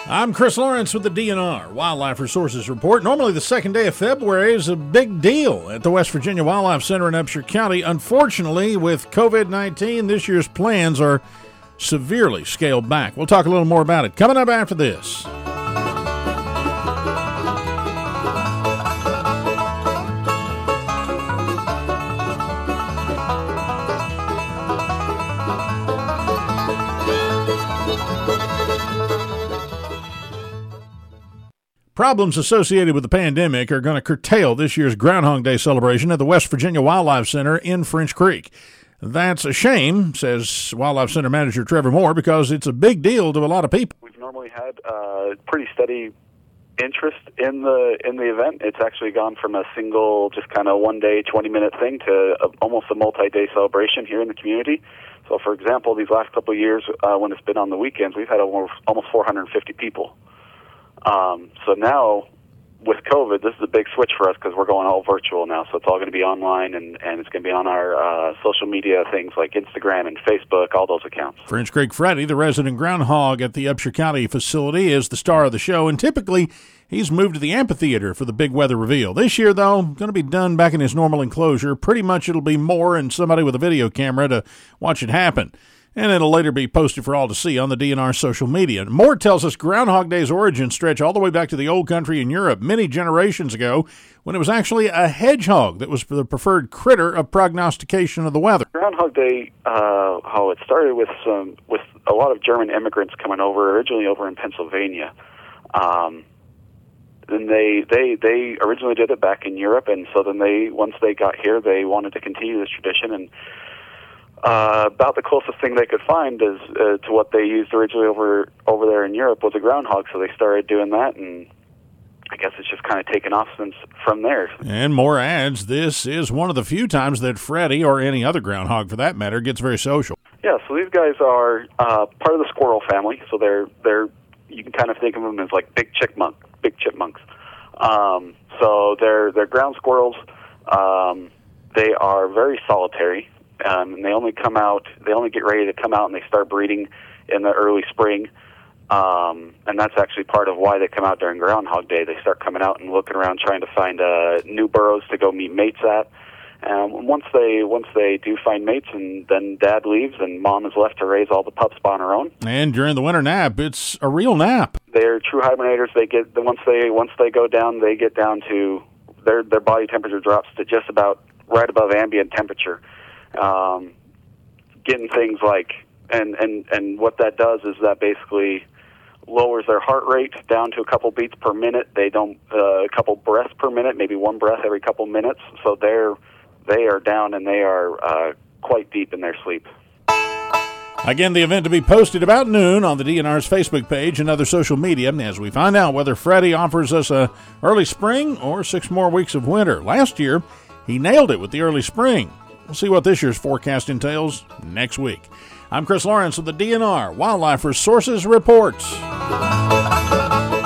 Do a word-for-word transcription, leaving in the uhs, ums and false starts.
I'm Chris Lawrence with the D N R Wildlife Resources Report. Normally the second day of February is a big deal at the West Virginia Wildlife Center in Upshur County. Unfortunately, with covid nineteen, this year's plans are severely scaled back. We'll talk a little more about it coming up after this. Problems associated with the pandemic are going to curtail this year's Groundhog Day celebration at the West Virginia Wildlife Center in French Creek. That's a shame, says Wildlife Center Manager Trevor Moore, because it's a big deal to a lot of people. We've normally had uh, pretty steady interest in the in the event. It's actually gone from a single, just kind of one-day, twenty-minute thing to a, almost a multi-day celebration here in the community. So, for example, these last couple of years, uh, when it's been on the weekends, we've had almost, almost four hundred fifty people. Um, so now, with COVID, this is a big switch for us because we're going all virtual now. So it's all going to be online, and, and it's going to be on our uh, social media things like Instagram and Facebook, all those accounts. French Creek Freddy, the resident groundhog at the Upshur County facility, is the star of the show, and typically he's moved to the amphitheater for the big weather reveal. This year, though, going to be done back in his normal enclosure. Pretty much it'll be Moore and somebody with a video camera to watch it happen. And it'll later be posted for all to see on the D N R social media. Moore tells us Groundhog Day's origins stretch all the way back to the old country in Europe many generations ago, when it was actually a hedgehog that was the preferred critter of prognostication of the weather. Groundhog Day, uh, how it started with some with a lot of German immigrants coming over, originally over in Pennsylvania. Um, then they, they they originally did it back in Europe, and so then they once they got here, they wanted to continue this tradition. And Uh, about the closest thing they could find is uh, to what they used originally over over there in Europe was a groundhog, so they started doing that, and I guess it's just kind of taken off since from there. And Moore adds, this is one of the few times that Freddy, or any other groundhog for that matter, gets very social. Yeah, so these guys are uh, part of the squirrel family, so they're they're you can kind of think of them as like big chipmunk, big chipmunks. Um, so they're they're ground squirrels. Um, they are very solitary. Um, and they only come out, they only get ready to come out and they start breeding in the early spring. Um, and that's actually part of why they come out during Groundhog Day. They start coming out and looking around trying to find uh, new burrows to go meet mates at. And once they once they do find mates, and then Dad leaves and Mom is left to raise all the pups on her own. And during the winter nap, it's a real nap. They're true hibernators. They get once they once they go down, they get down to their their body temperature drops to just about right above ambient temperature. Um, getting things like, and, and, and what that does is that basically lowers their heart rate down to a couple beats per minute. They don't, uh, a couple breaths per minute, maybe one breath every couple minutes. So they're, they are down and they are uh, quite deep in their sleep. Again, the event to be posted about noon on the D N R's Facebook page and other social media as we find out whether Freddy offers us a early spring or six more weeks of winter. Last year, he nailed it with the early spring. We'll see what this year's forecast entails next week. I'm Chris Lawrence with the D N R Wildlife Resources Reports.